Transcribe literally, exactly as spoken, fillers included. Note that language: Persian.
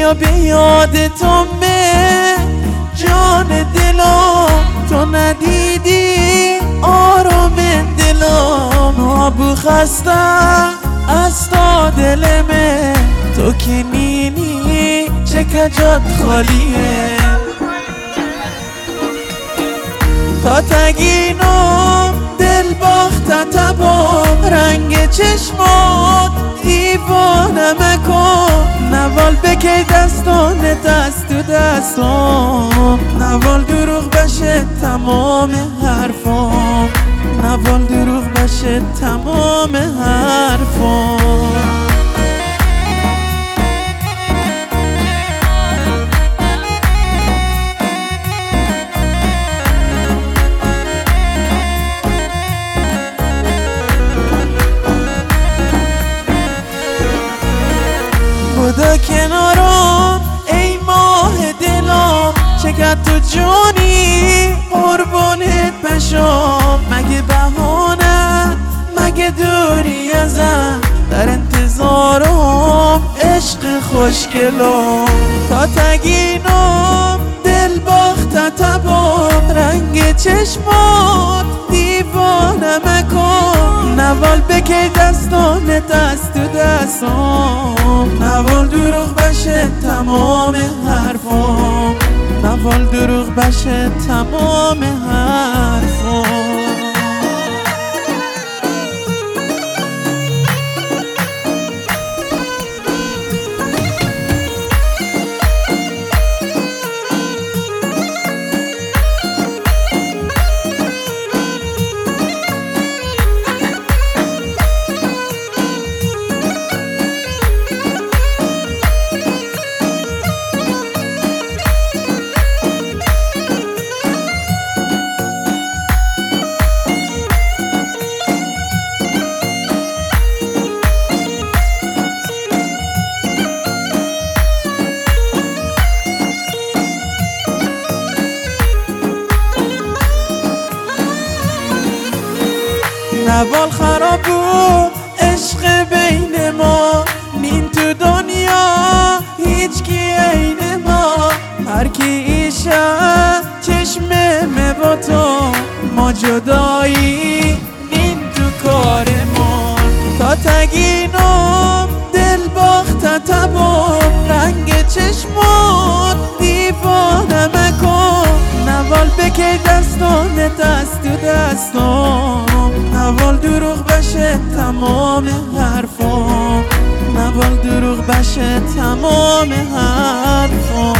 بیا به یاد تو مه جان دلم، تو ندیدی آرام دلم. آبو خسته از تا دلمه، تو که نینی چه کجات خالیه. تا تگینم دل باخته تبام، رنگ چشمات دیوانه مکن. نوال بکی دستان دست تو دستم، نوال دروغ بشه تمام حرفم، نوال دروغ بشه تمام حرفم. بودا کنارم ای ماه دلم، چقدر تو جانی قربونت بشم. مگه بهانه مگه دوری ازم، در انتظارم عشق خوشگلم. تا تگینم دل باخته تبام، رنگ چشمات دیوانه مکن. نوال بکی دستان دست تو دستم، نوال دروغ بشه تمام حرفم، نوال دروغ بشه تمام حرفم. نوال خراب بود عشق بین ما، نین تو دنیا هیچ کی عین ما. هر کی ایشه چشمه با تو، ما جدایی نین تو کار ما. تا تگینم دل باخته تبام، رنگ چشمات دیوانه مکن. نوال بکی دستان دست تو دستم، نوال دروغ بشه تمام حرفم، نوال دروغ بشه تمام حرفم.